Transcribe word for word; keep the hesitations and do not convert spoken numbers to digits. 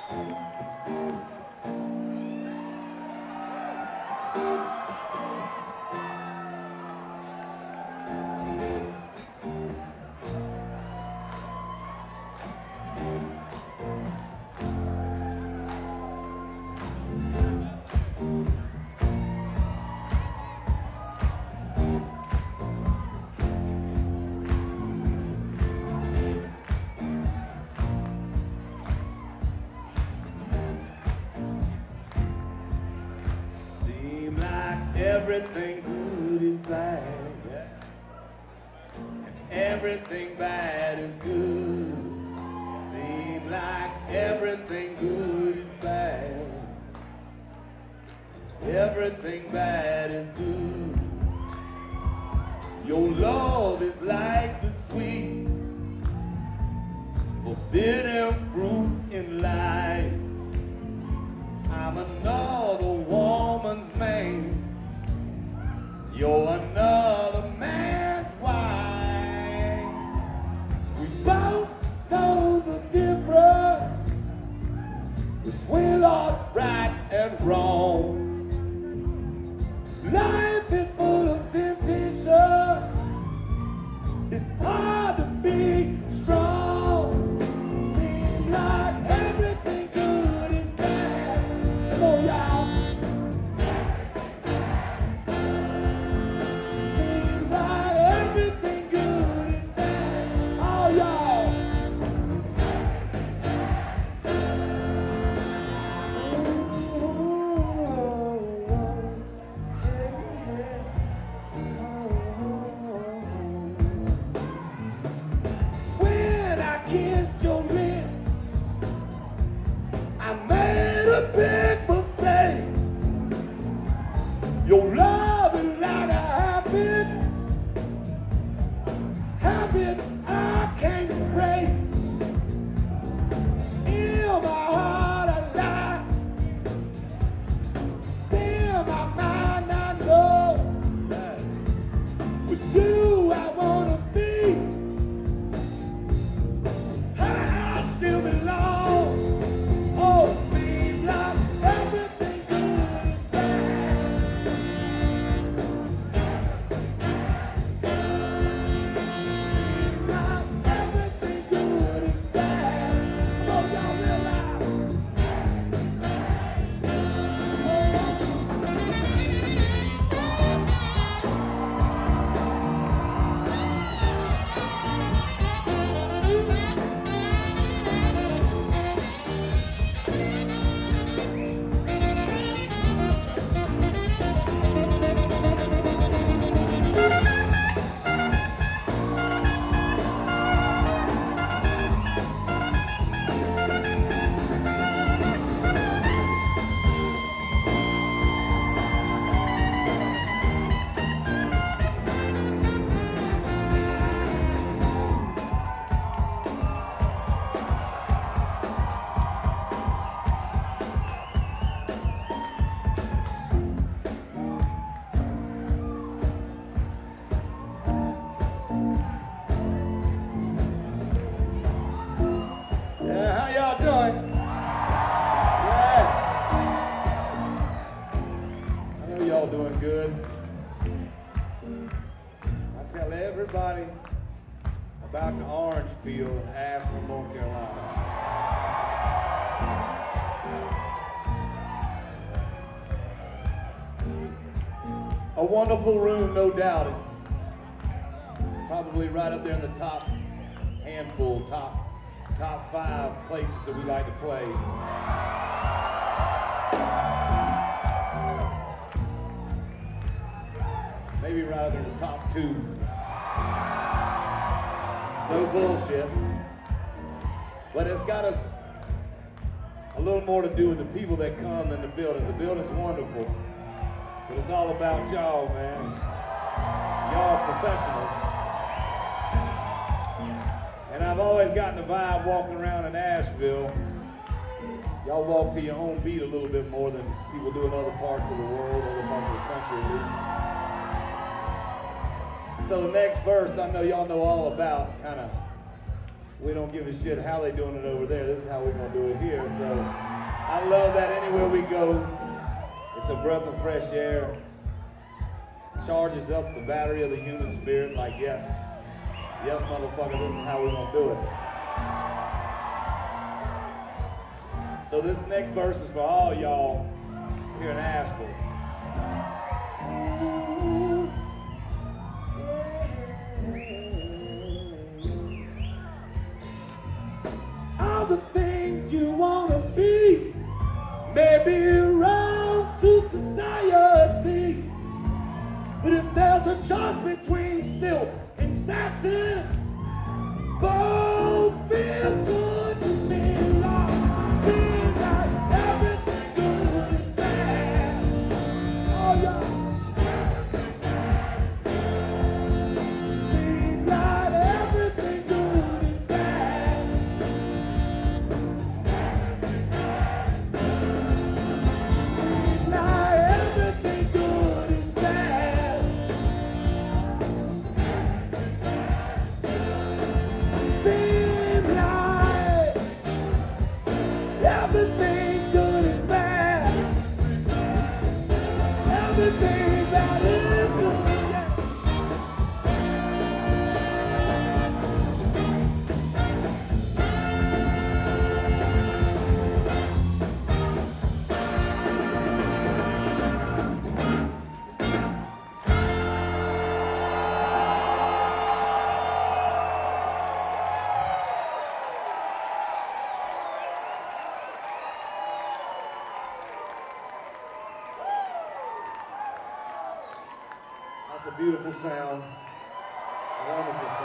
Everything good is bad, yeah. And everything bad is good. Seems like everything good is bad. Everything bad is good. Your love is like the sweet, forbidden fruit in life. I'm another woman's man. You're another man's wife. We both know the difference between right and wrong. Life is full of temptation. It's hard to be strong. Seems like everything good is bad. Come on, y'all. Your love is like a habit, habit I can't break. In my heart I lie, in my mind I know that with you I wanna be. I still belong. Oh, seems like everything good is bad. Doing good. I tell everybody about the orange field in Ashland, North Carolina. A wonderful room, no doubt. Probably right up there in the top handful, top top five places that we like to play. Maybe right up in the top two. No bullshit. But it's got us a little more to do with the people that come than the building. The building's wonderful, but it's all about y'all, man. Y'all professionals. And I've always gotten the vibe walking around in Asheville. Y'all walk to your own beat a little bit more than people do in other parts of the world, other parts of the country at least. So the next verse, I know y'all know all about, kind of we don't give a shit how they doing it over there. This is how we're gonna do it here. So I love that anywhere we go, it's a breath of fresh air. Charges up the battery of the human spirit like, yes, yes, motherfucker, this is how we're gonna do it. So this next verse is for all y'all here in Asheville. All the things you wanna be may be wrong to society. But if there's a choice between silk and satin, both feel good to me. Lord, seems like everything good and bad. Oh yeah. Seems like everything good and bad. Seems like everything good and bad. Seems like everything good and bad. Everything that is good, yeah. That's a beautiful sound, a wonderful sound.